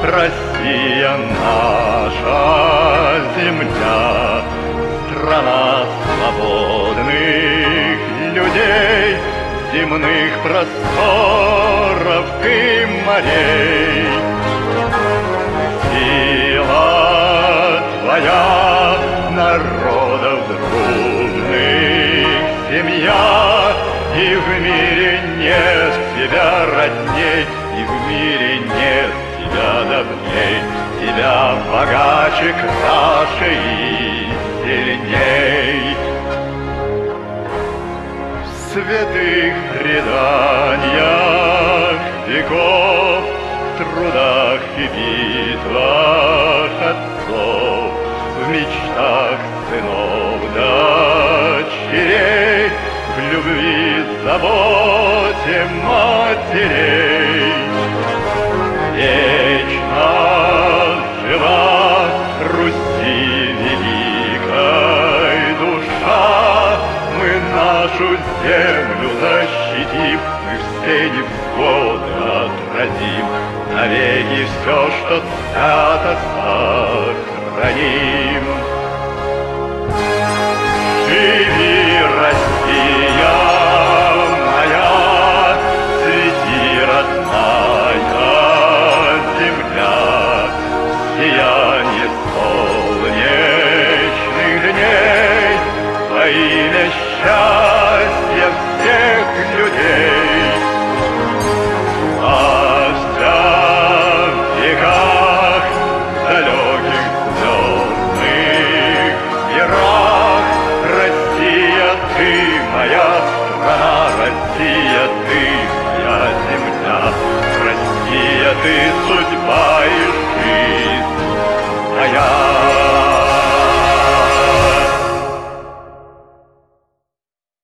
Россия наша земля, страна свободных людей, земных просторов и морей. Сила твоя народов дружных семья, и в мире нет тебя родней, и в мире нет тебя давней, тебя богаче, краше и сильней. В святых преданиях веков, трудах и битвах отцов, в мечтах сынов дочерей, в любви, заботе матерей. Вечно жива Руси великой душа, мы нашу землю защитим, мы все невзгоды отразим, навеки все, что свято, сохраним. Живи, Россия моя, цвети, родная земля, сияние солнечных дней, во имя счастья всех людей. Спасся в веках далеких звездных мирах, Россия, ты моя страна, Россия, ты моя земля, Россия, ты судьба